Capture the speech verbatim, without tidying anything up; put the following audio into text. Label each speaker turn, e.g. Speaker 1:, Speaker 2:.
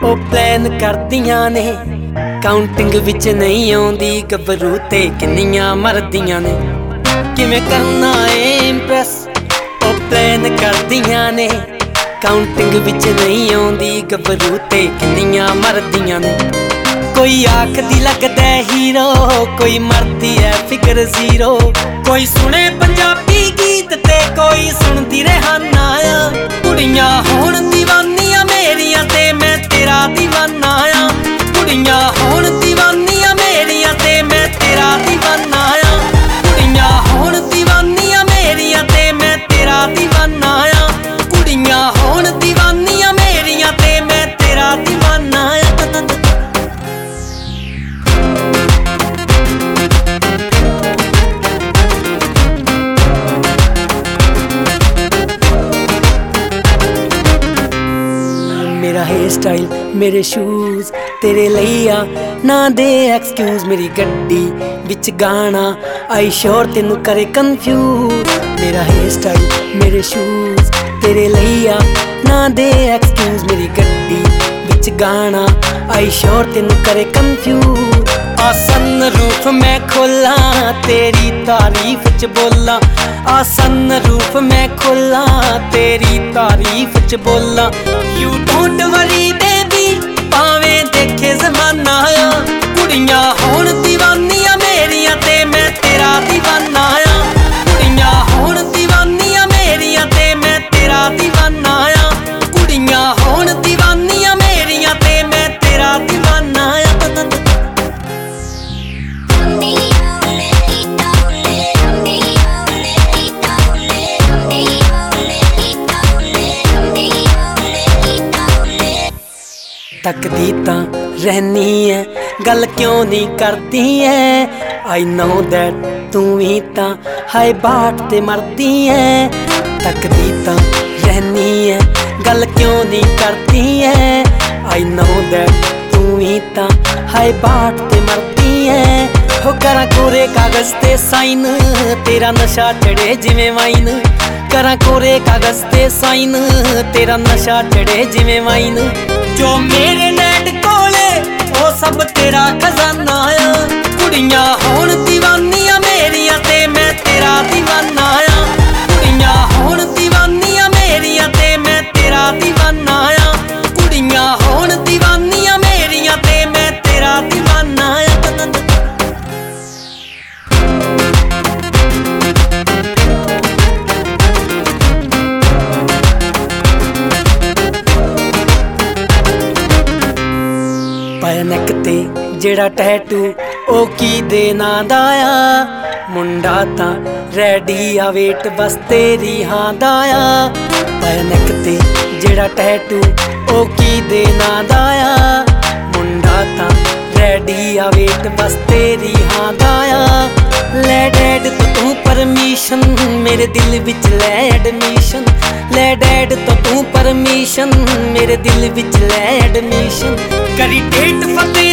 Speaker 1: ओ plan करदियां ने counting विच नहीं आउंदी गबरू ते किन्नियां मरदियां ने किवें करना ए इंप्रेस ओ प्लान करदियां ने काउंटिंग विच नहीं आउंदी गबरू ते किन्नियां मरदियां ने कोई आखदी लगदा हीरो कोई मरदी है फिकर जीरो कोई सुने पंजाबी गीत ते कोई सुनदी रेहाना कुड़ियां होण दीवानियां मेरियां ते मैं तेरा दीवाना आ कुड़ियां होण दीवानियां मेरियां ते मैं तेरा दीवाना आ कुड़ियां होण दीवानियां मेरियां ते मैं तेरा दीवाना आ कुड़ियां होण दीवानियां मेरियां ते मैं तेरा दीवाना आ मेरा हेयर स्टाइल मेरे शूज तेरे लिया ना दे एक्सक्यूज मेरी गड्डी विच गाना आई श्योर तेनू करे कंफ्यूज मेरा हेयर स्टाइल मेरे शूज तेरे लिया ना दे एक्सक्यूज मेरी गड्डी विच गाना आई श्योर तेनू करे कंफ्यूज आ सनरूफ मैं खोला तेरी तारीफ च बोला आ सनरूफ मैं खोला तेरी तारीफ च बोला यू डोंट वरी बेबी भावें देखे जमाना आ कुड़ियां होण दीवानियां मेरियां ते मैं तेरा दीवाना आ कुड़ियां होण दीवानियां मेरियां ते मैं तेरा दीवाना आ कुड़ियां होण दीवानियां मेरियां ते मैं तेरा दीवाना आ तकदी तां रहनी है गल क्यों नहीं करती है आई नो दैट तू ही तां हाय बाट ते मरदी है तकदी तां रहनी है गल क्यों नहीं करती है आई नो दैट तू ही तां हाय बाट ते मरदी है हो करा कोरे कागज ते साइन तेरा नशा चढ़े जिवें वाइन करा कोरे कागज ते साइन तेरा नशा चढ़े जिवें वाइन जो मेरे नैट कोले ओ सब तेरा खजाना आ कुड़ियां होण दीवानियां मेरियां ते मैं तेरा दीवाना आ कुड़ियां होण दीवानियां मेरियां ते मैं तेरा दीवाना आ कुड़ियां होण दीवानियां मेरियां ते मैं तेरा दीवाना आ पाया नैक ते जेड़ा टैटू ओ की दे नां दा आ मुंडा तां रेडी आ वेट बस तेरी हां दा आ पाया नैक ते जेड़ा टैटू ओ की दे नां दा आ मुंडा तां रेडी आ वेट बस तेरी हां दा आ ले डैड तो तू परमिशन मेरे दिल विच ले एडमिशन ले डैड तो तू परमिशन मेरे दिल विच ले एडमिशन करी डेट फते